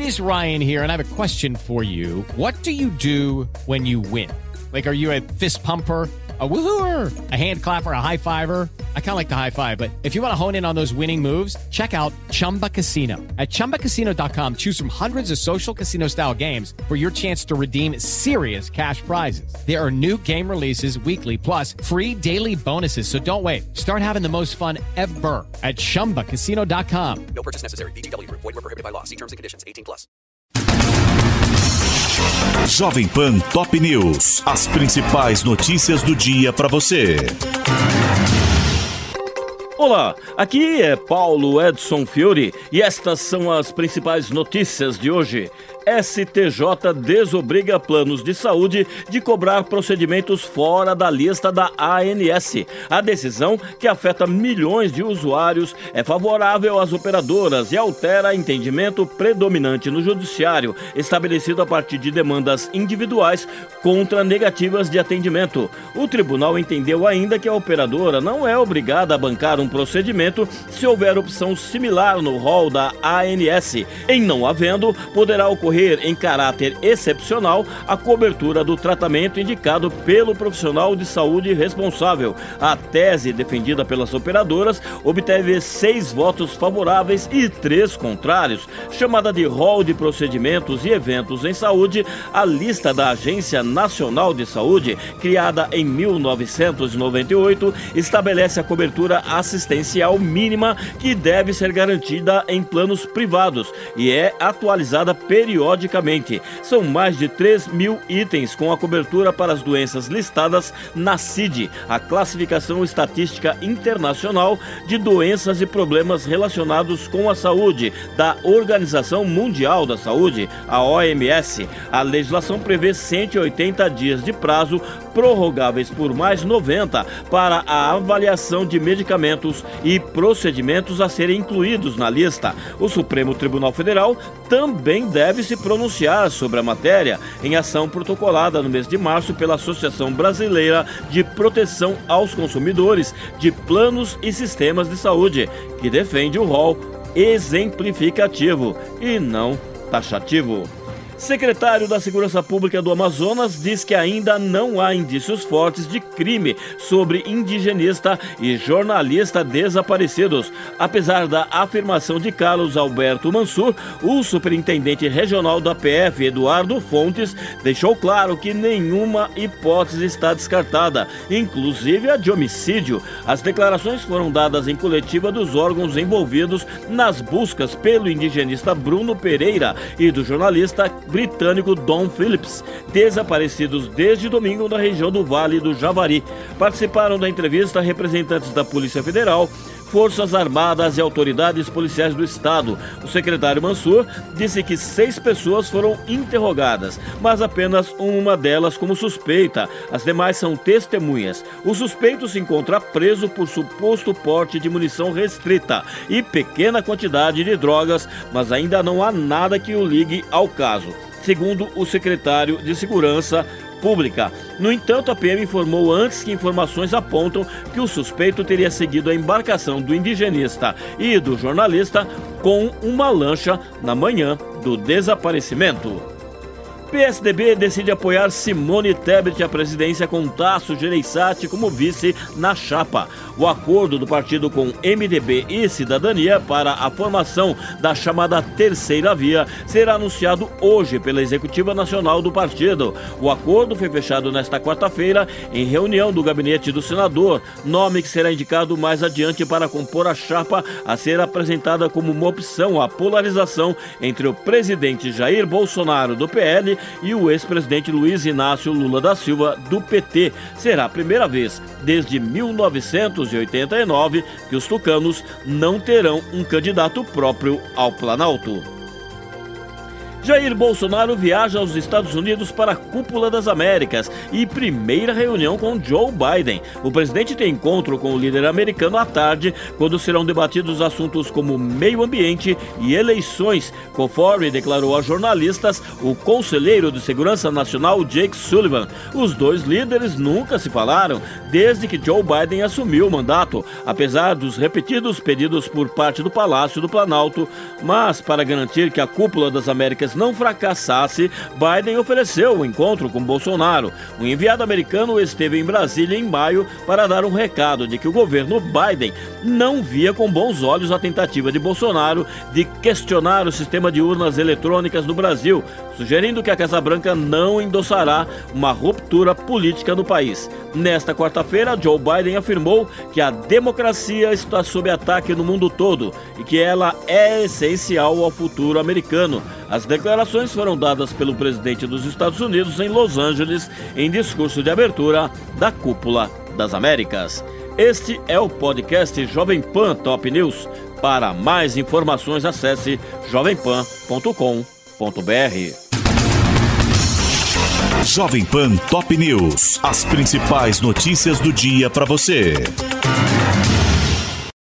It is Ryan here, and I have a question for you. What do you do when you win? Like, are you a fist pumper, a woohooer, a hand clapper, a high fiver? I kind of like the high five, but if you want to hone in on those winning moves, check out Chumba Casino. At ChumbaCasino.com, choose from hundreds of social casino style games for your chance to redeem serious cash prizes. There are new game releases weekly, plus free daily bonuses. So don't wait. Start having the most fun ever at ChumbaCasino.com. No purchase necessary. VGW Group. Void where prohibited by law. See terms and conditions. 18+. Jovem Pan Top News. As principais notícias do dia para você. Olá, aqui é Paulo Edson Fiore e estas são as principais notícias de hoje. STJ desobriga planos de saúde de cobrar procedimentos fora da lista da ANS. A decisão, que afeta milhões de usuários, é favorável às operadoras e altera entendimento predominante no judiciário, estabelecido a partir de demandas individuais contra negativas de atendimento. O tribunal entendeu ainda que a operadora não é obrigada a bancar um procedimento se houver opção similar no rol da ANS. Em não havendo, poderá ocorrer em caráter excepcional a cobertura do tratamento indicado pelo profissional de saúde responsável. A tese defendida pelas operadoras obteve 6 votos favoráveis e 3 contrários. Chamada de rol de procedimentos e eventos em saúde, a lista da Agência Nacional de Saúde, criada em 1998, estabelece a cobertura assistencial mínima que deve ser garantida em planos privados e é atualizada periodicamente. São mais de 3.000 itens com a cobertura para as doenças listadas na CID, a Classificação Estatística Internacional de Doenças e Problemas Relacionados com a Saúde, da Organização Mundial da Saúde, a OMS. A legislação prevê 180 dias de prazo, prorrogáveis por mais 90, para a avaliação de medicamentos e procedimentos a serem incluídos na lista. O Supremo Tribunal Federal também deve se pronunciar sobre a matéria em ação protocolada no mês de março pela Associação Brasileira de Proteção aos Consumidores de Planos e Sistemas de Saúde, que defende o rol exemplificativo e não taxativo. Secretário da Segurança Pública do Amazonas diz que ainda não há indícios fortes de crime sobre indigenista e jornalista desaparecidos. Apesar da afirmação de Carlos Alberto Mansur, o superintendente regional da PF, Eduardo Fontes, deixou claro que nenhuma hipótese está descartada, inclusive a de homicídio. As declarações foram dadas em coletiva dos órgãos envolvidos nas buscas pelo indigenista Bruno Pereira e do jornalista britânico Dom Phillips, desaparecidos desde domingo na região do Vale do Javari. Participaram da entrevista representantes da Polícia Federal, Forças Armadas e autoridades policiais do estado. O secretário Mansur disse que 6 pessoas foram interrogadas, mas apenas uma delas como suspeita. As demais são testemunhas. O suspeito se encontra preso por suposto porte de munição restrita e pequena quantidade de drogas, mas ainda não há nada que o ligue ao caso, segundo o secretário de Segurança Pública. No entanto, a PM informou antes que informações apontam que o suspeito teria seguido a embarcação do indigenista e do jornalista com uma lancha na manhã do desaparecimento. PSDB decide apoiar Simone Tebet à presidência com Tasso Gereissati como vice na chapa. O acordo do partido com MDB e Cidadania para a formação da chamada Terceira Via será anunciado hoje pela Executiva Nacional do partido. O acordo foi fechado nesta quarta-feira em reunião do gabinete do senador, nome que será indicado mais adiante para compor a chapa a ser apresentada como uma opção à polarização entre o presidente Jair Bolsonaro do PL e o ex-presidente Luiz Inácio Lula da Silva do PT. Será a primeira vez desde 1989 que os tucanos não terão um candidato próprio ao Planalto. Jair Bolsonaro viaja aos Estados Unidos para a Cúpula das Américas e primeira reunião com Joe Biden. O presidente tem encontro com o líder americano à tarde, quando serão debatidos assuntos como meio ambiente e eleições, conforme declarou a jornalistas o conselheiro de Segurança Nacional Jake Sullivan. Os dois líderes nunca se falaram desde que Joe Biden assumiu o mandato, apesar dos repetidos pedidos por parte do Palácio do Planalto. Mas, para garantir que a Cúpula das Américas não fracassasse, Biden ofereceu o encontro com Bolsonaro. O enviado americano esteve em Brasília em maio para dar um recado de que o governo Biden não via com bons olhos a tentativa de Bolsonaro de questionar o sistema de urnas eletrônicas no Brasil, sugerindo que a Casa Branca não endossará uma ruptura política no país. Nesta quarta-feira, Joe Biden afirmou que a democracia está sob ataque no mundo todo e que ela é essencial ao futuro americano. As declarações foram dadas pelo presidente dos Estados Unidos em Los Angeles em discurso de abertura da Cúpula das Américas. Este é o podcast Jovem Pan Top News. Para mais informações, acesse jovempan.com.br. Jovem Pan Top News. As principais notícias do dia para você.